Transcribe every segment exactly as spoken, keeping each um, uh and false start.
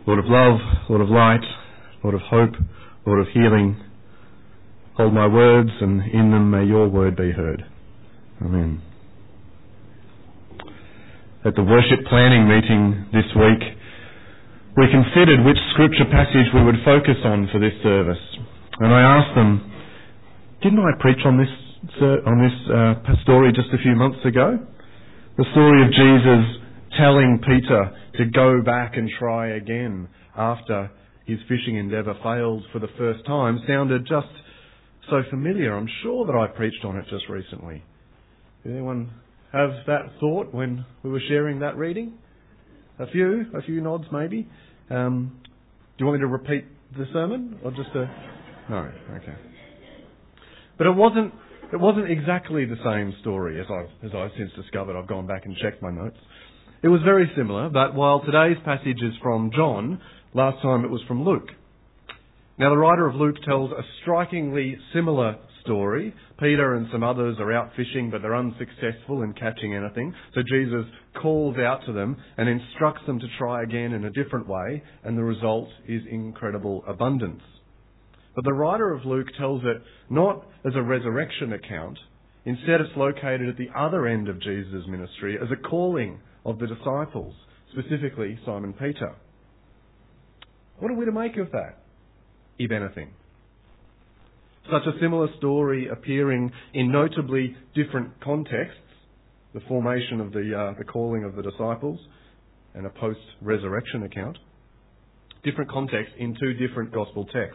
Lord of love, Lord of light, Lord of hope, Lord of healing, hold my words, and in them may your word be heard. Amen. At the worship planning meeting this week, we considered which scripture passage we would focus on for this service. And I asked them, didn't I preach on this on this uh, story just a few months ago? The story of Jesus telling Peter to go back and try again after his fishing endeavour failed for the first time sounded just so familiar. I'm sure that I preached on it just recently. Did anyone have that thought when we were sharing that reading? A few, a few nods maybe. Um, do you want me to repeat the sermon or just a... No, okay. But it wasn't it wasn't exactly the same story as I've, as I've since discovered. I've gone back and checked my notes. It was very similar, but while today's passage is from John, last time it was from Luke. Now the writer of Luke tells a strikingly similar story. Peter and some others are out fishing, but they're unsuccessful in catching anything. So Jesus calls out to them and instructs them to try again in a different way, and the result is incredible abundance. But the writer of Luke tells it not as a resurrection account. Instead, it's located at the other end of Jesus' ministry as a calling of the disciples, specifically Simon Peter. What are we to make of that, if anything? Such a similar story appearing in notably different contexts, the formation of the uh, the calling of the disciples and a post-resurrection account, different contexts in two different gospel texts.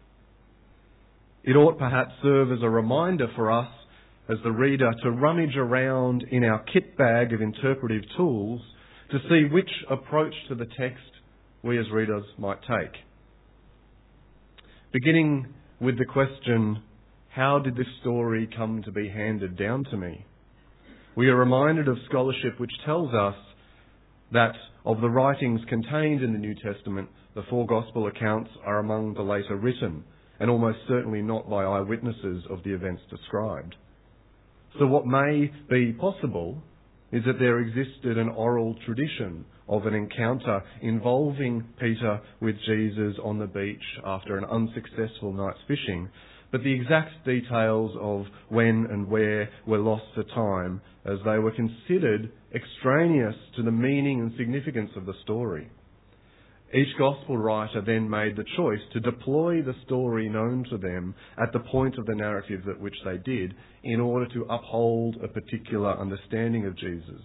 It ought perhaps serve as a reminder for us as the reader to rummage around in our kit bag of interpretive tools to see which approach to the text we as readers might take. Beginning with the question, how did this story come to be handed down to me? We are reminded of scholarship which tells us that of the writings contained in the New Testament, the four gospel accounts are among the later written, and almost certainly not by eyewitnesses of the events described. So what may be possible is that there existed an oral tradition of an encounter involving Peter with Jesus on the beach after an unsuccessful night's fishing, but the exact details of when and where were lost to time as they were considered extraneous to the meaning and significance of the story. Each gospel writer then made the choice to deploy the story known to them at the point of the narrative at which they did in order to uphold a particular understanding of Jesus.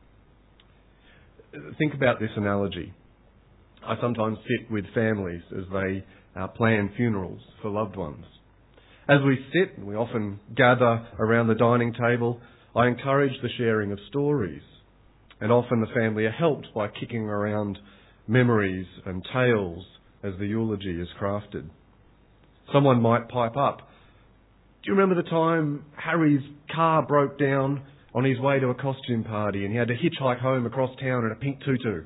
Think about this analogy. I sometimes sit with families as they uh, plan funerals for loved ones. As we sit, we often gather around the dining table, I encourage the sharing of stories, and often the family are helped by kicking around memories and tales as the eulogy is crafted. Someone might pipe up, do you remember the time Harry's car broke down on his way to a costume party and he had to hitchhike home across town in a pink tutu?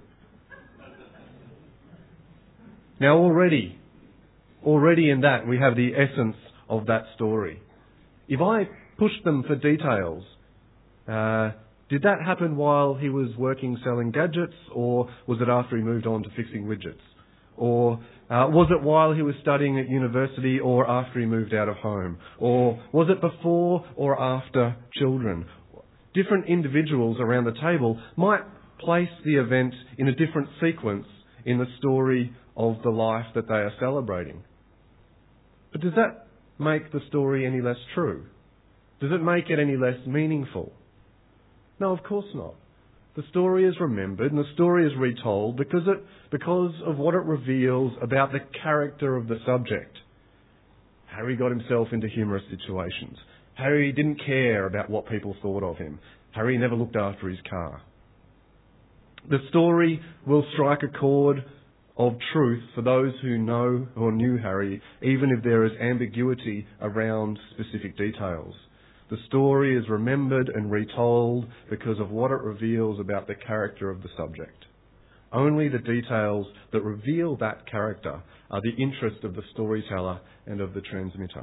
Now already, already in that we have the essence of that story. If I pushed them for details, uh, did that happen while he was working selling gadgets, or was it after he moved on to fixing widgets? Or uh, was it while he was studying at university or after he moved out of home? Or was it before or after children? Different individuals around the table might place the event in a different sequence in the story of the life that they are celebrating. But does that make the story any less true? Does it make it any less meaningful? No, of course not. The story is remembered and the story is retold because it because of what it reveals about the character of the subject. Harry got himself into humorous situations. Harry didn't care about what people thought of him. Harry never looked after his car. The story will strike a chord of truth for those who know or knew Harry, even if there is ambiguity around specific details. The story is remembered and retold because of what it reveals about the character of the subject. Only the details that reveal that character are the interest of the storyteller and of the transmitter.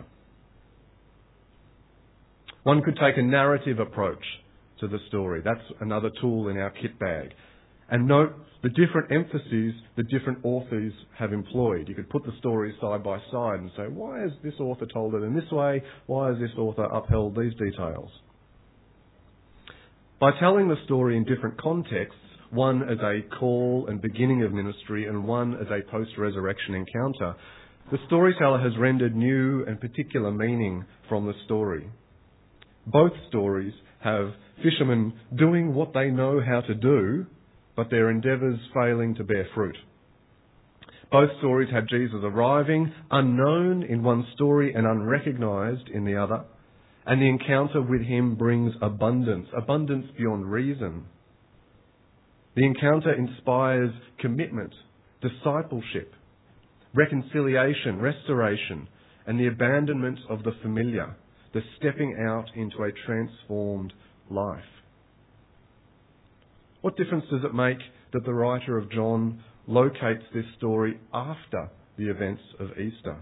One could take a narrative approach to the story. That's another tool in our kit bag. and note the different emphases the different authors have employed. You could put the stories side by side and say, why has this author told it in this way? Why has this author upheld these details? By telling the story in different contexts, one as a call and beginning of ministry and one as a post-resurrection encounter, the storyteller has rendered new and particular meaning from the story. Both stories have fishermen doing what they know how to do, but their endeavours failing to bear fruit. Both stories have Jesus arriving, unknown in one story and unrecognised in the other, and the encounter with him brings abundance, abundance beyond reason. The encounter inspires commitment, discipleship, reconciliation, restoration, and the abandonment of the familiar, the stepping out into a transformed life. What difference does it make that the writer of John locates this story after the events of Easter?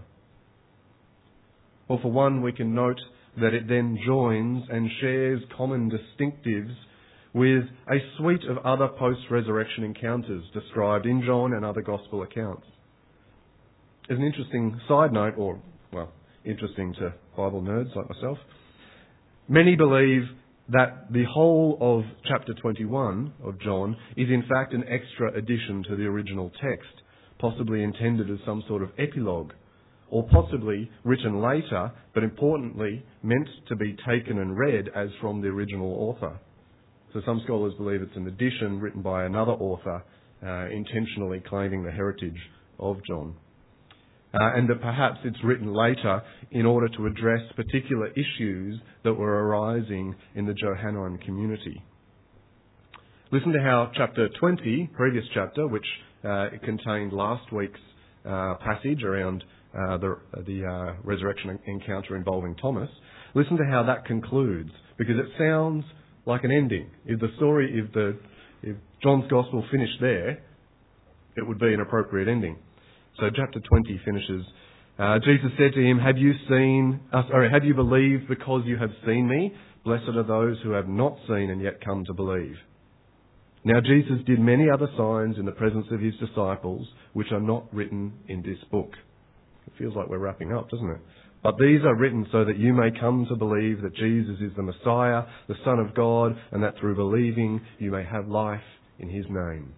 Well, for one, we can note that it then joins and shares common distinctives with a suite of other post-resurrection encounters described in John and other gospel accounts. As an interesting side note, or, well, interesting to Bible nerds like myself, many believe that the whole of chapter twenty-one of John is in fact an extra addition to the original text, possibly intended as some sort of epilogue, or possibly written later, but importantly meant to be taken and read as from the original author. So some scholars believe it's an addition written by another author, uh, intentionally claiming the heritage of John. Uh, and that perhaps it's written later in order to address particular issues that were arising in the Johannine community. Listen to how chapter twenty, previous chapter, which uh, contained last week's uh, passage around uh, the, the uh, resurrection encounter involving Thomas, listen to how that concludes, because it sounds like an ending. If the story, if the if John's Gospel finished there, it would be an appropriate ending. So chapter twenty finishes, uh, Jesus said to him, have you seen, uh, sorry, have you believed because you have seen me? Blessed are those who have not seen and yet come to believe. Now Jesus did many other signs in the presence of his disciples, which are not written in this book. It feels like we're wrapping up, doesn't it? But these are written so that you may come to believe that Jesus is the Messiah, the Son of God, and that through believing you may have life in his name.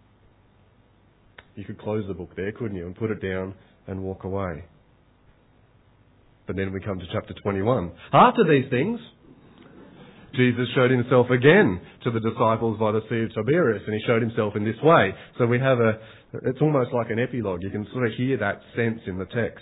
You could close the book there, couldn't you, and put it down and walk away. But then we come to chapter twenty-one. After these things, Jesus showed himself again to the disciples by the Sea of Tiberias, and he showed himself in this way. So we have a, it's almost like an epilogue. You can sort of hear that sense in the text.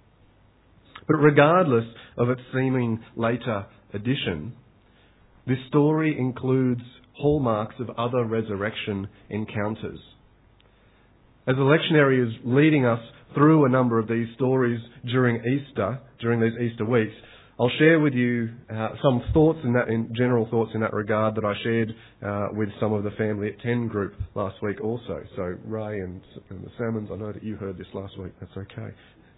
But regardless of its seeming later addition, this story includes hallmarks of other resurrection encounters. As the lectionary is leading us through a number of these stories during Easter, during these Easter weeks, I'll share with you uh, some thoughts in that, in general thoughts in that regard that I shared uh, with some of the family at ten group last week also. So Ray and, and the Salmons, I know that you heard this last week. That's okay.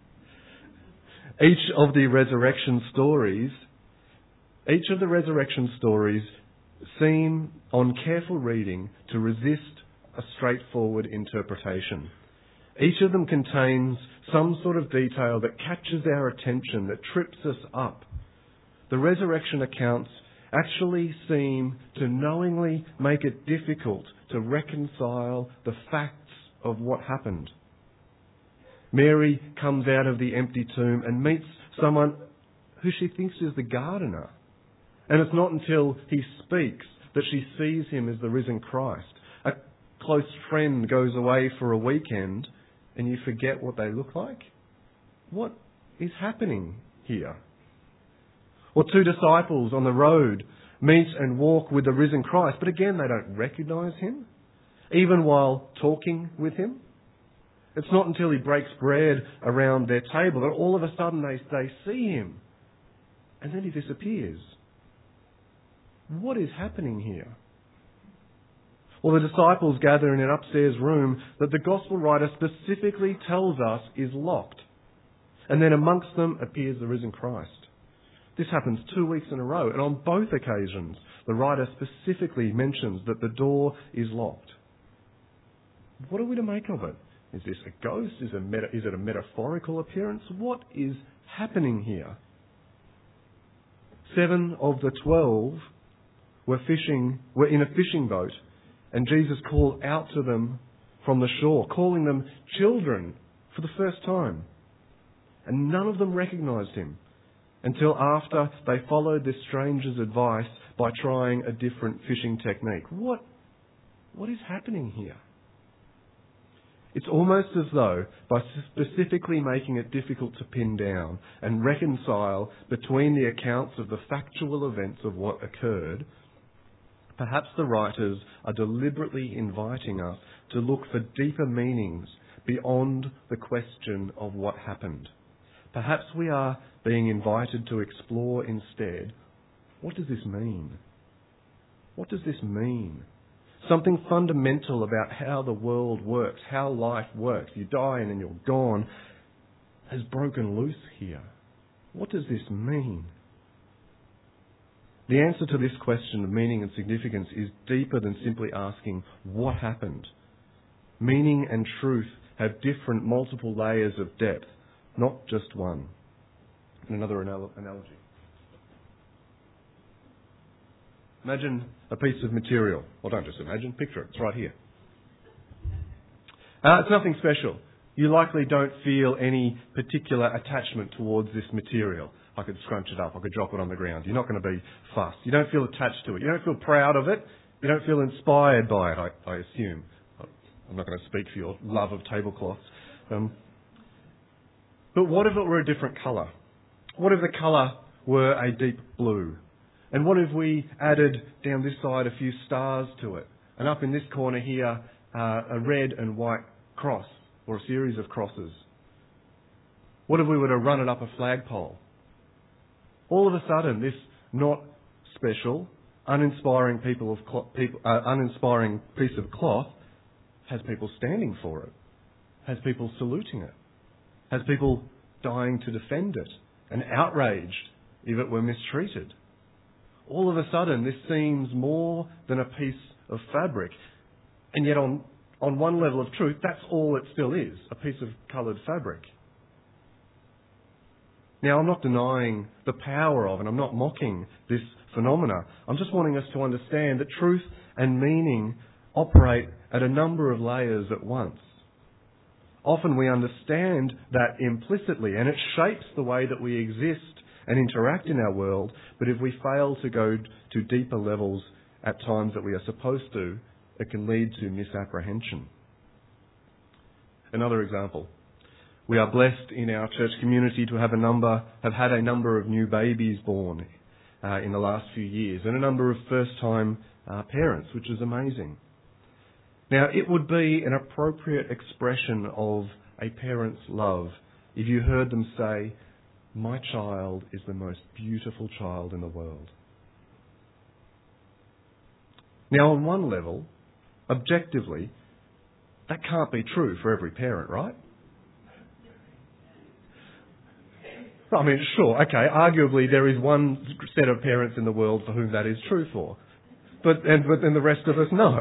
Each of the resurrection stories, each of the resurrection stories seem, on careful reading, to resist a straightforward interpretation. Each of them contains some sort of detail that catches our attention, that trips us up. The resurrection accounts actually seem to knowingly make it difficult to reconcile the facts of what happened. Mary comes out of the empty tomb and meets someone who she thinks is the gardener. And it's not until he speaks that she sees him as the risen Christ. A close friend goes away for a weekend and you forget what they look like? What is happening here? Or two disciples on the road meet and walk with the risen Christ, but again they don't recognise him, even while talking with him. It's not until he breaks bread around their table that all of a sudden they, they see him. And then he disappears. What is happening here? Well, the disciples gather in an upstairs room that the gospel writer specifically tells us is locked. And then amongst them appears the risen Christ. This happens two weeks in a row, and on both occasions the writer specifically mentions that the door is locked. What are we to make of it? Is this a ghost? Is, a meta- is it a metaphorical appearance? What is happening here? Seven of the twelve were fishing, were in a fishing boat, and Jesus called out to them from the shore, calling them children for the first time. And none of them recognised him until after they followed this stranger's advice by trying a different fishing technique. What, what is happening here? It's almost as though, by specifically making it difficult to pin down and reconcile between the accounts of the factual events of what occurred, perhaps the writers are deliberately inviting us to look for deeper meanings beyond the question of what happened. Perhaps we are being invited to explore instead, what does this mean? What does this mean? Something fundamental about how the world works, how life works. You die and then you're gone, has broken loose here. What does this mean? The answer to this question of meaning and significance is deeper than simply asking what happened. Meaning and truth have different multiple layers of depth, not just one. Another anal- analogy. Imagine a piece of material. Well, don't just imagine, picture it. It's right here. Uh, it's nothing special. You likely don't feel any particular attachment towards this material. I could scrunch it up, I could drop it on the ground. You're not going to be fussed. You don't feel attached to it. You don't feel proud of it. You don't feel inspired by it, I, I assume. I'm not going to speak for your love of tablecloths. Um, but what if it were a different colour? What if the colour were a deep blue? And what if we added down this side a few stars to it? And up in this corner here, uh, a red and white cross, or a series of crosses? What if we were to run it up a flagpole? All of a sudden, this not special, uninspiring people of clo- people, uh, uninspiring piece of cloth has people standing for it, has people saluting it, has people dying to defend it, and outraged if it were mistreated. All of a sudden, this seems more than a piece of fabric. And yet on, on one level of truth, that's all it still is, a piece of coloured fabric. Now, I'm not denying the power of, and I'm not mocking this phenomena. I'm just wanting us to understand that truth and meaning operate at a number of layers at once. Often we understand that implicitly, and it shapes the way that we exist and interact in our world, but if we fail to go to deeper levels at times that we are supposed to, it can lead to misapprehension. Another example. We are blessed in our church community to have a number, have had a number of new babies born uh, in the last few years, and a number of first-time uh, parents, which is amazing. Now, it would be an appropriate expression of a parent's love if you heard them say, "My child is the most beautiful child in the world." Now, on one level, objectively, that can't be true for every parent, right? I mean, sure, okay, arguably there is one set of parents in the world for whom that is true for. But, and, but then the rest of us know.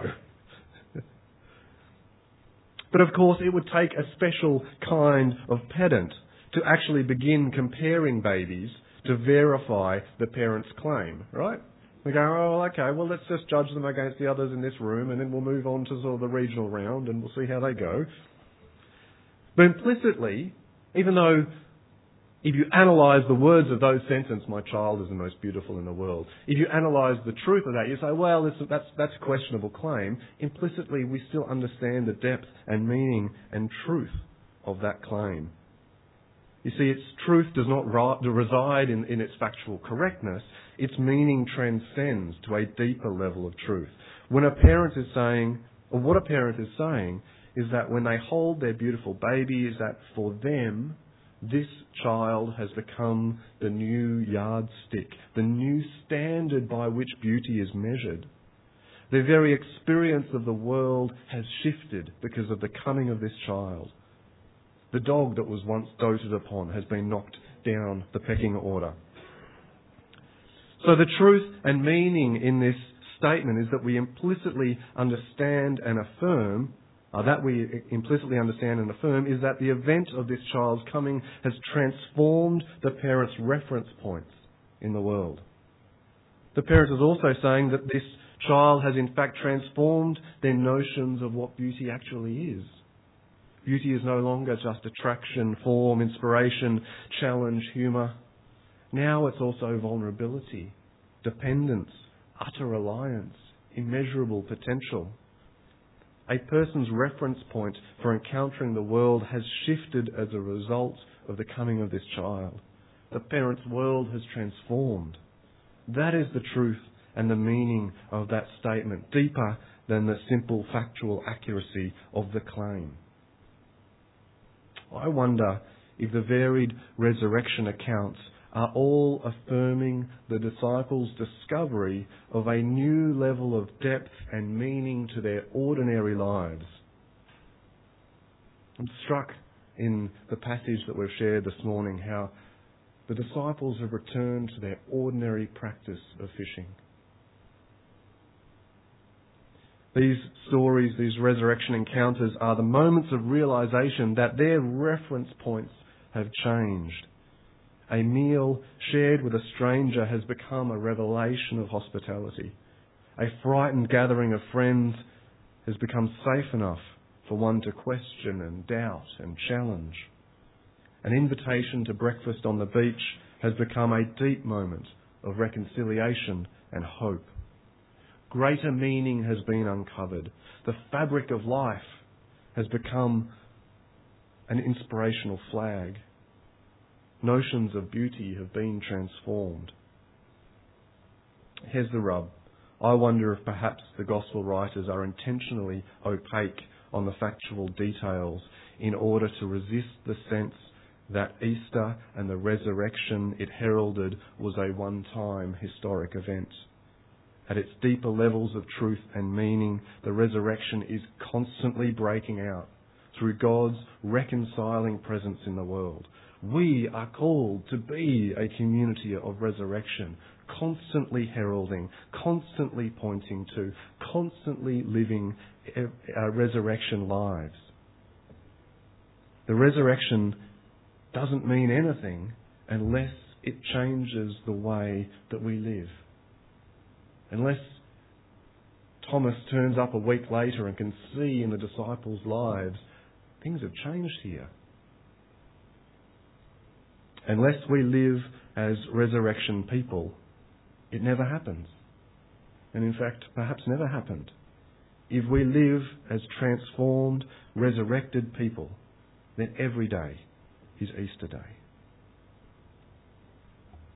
But of course, it would take a special kind of pedant to actually begin comparing babies to verify the parent's claim, right? We go, oh, okay, well, let's just judge them against the others in this room, and then we'll move on to sort of the regional round, and we'll see how they go. But implicitly, even though if you analyse the words of those sentences, "My child is the most beautiful in the world," if you analyse the truth of that, you say, well, that's, that's a questionable claim. Implicitly, we still understand the depth and meaning and truth of that claim. You see, its truth does not reside in, in its factual correctness. Its meaning transcends to a deeper level of truth. When a parent is saying, or what a parent is saying, is that when they hold their beautiful baby, is that for them, this child has become the new yardstick, the new standard by which beauty is measured. Their very experience of the world has shifted because of the coming of this child. The dog that was once doted upon has been knocked down the pecking order. So the truth and meaning in this statement is that we implicitly understand and affirm uh, that we implicitly understand and affirm is that the event of this child's coming has transformed the parents' reference points in the world. The parent is also saying that this child has in fact transformed their notions of what beauty actually is. Beauty is no longer just attraction, form, inspiration, challenge, humour. Now it's also vulnerability, dependence, utter reliance, immeasurable potential. A person's reference point for encountering the world has shifted as a result of the coming of this child. The parent's world has transformed. That is the truth and the meaning of that statement, deeper than the simple factual accuracy of the claim. I wonder if the varied resurrection accounts are all affirming the disciples' discovery of a new level of depth and meaning to their ordinary lives. I'm struck in the passage that we've shared this morning how the disciples have returned to their ordinary practice of fishing. These stories, these resurrection encounters, are the moments of realization that their reference points have changed. A meal shared with a stranger has become a revelation of hospitality. A frightened gathering of friends has become safe enough for one to question and doubt and challenge. An invitation to breakfast on the beach has become a deep moment of reconciliation and hope. Greater meaning has been uncovered. The fabric of life has become an inspirational flag. Notions of beauty have been transformed. Here's the rub. I wonder if perhaps the gospel writers are intentionally opaque on the factual details in order to resist the sense that Easter and the resurrection it heralded was a one-time historic event. At its deeper levels of truth and meaning, the resurrection is constantly breaking out through God's reconciling presence in the world. We are called to be a community of resurrection, constantly heralding, constantly pointing to, constantly living our resurrection lives. The resurrection doesn't mean anything unless it changes the way that we live. Unless Thomas turns up a week later and can see in the disciples' lives, things have changed here. Unless we live as resurrection people, it never happens. And in fact, perhaps never happened. If we live as transformed, resurrected people, then every day is Easter Day.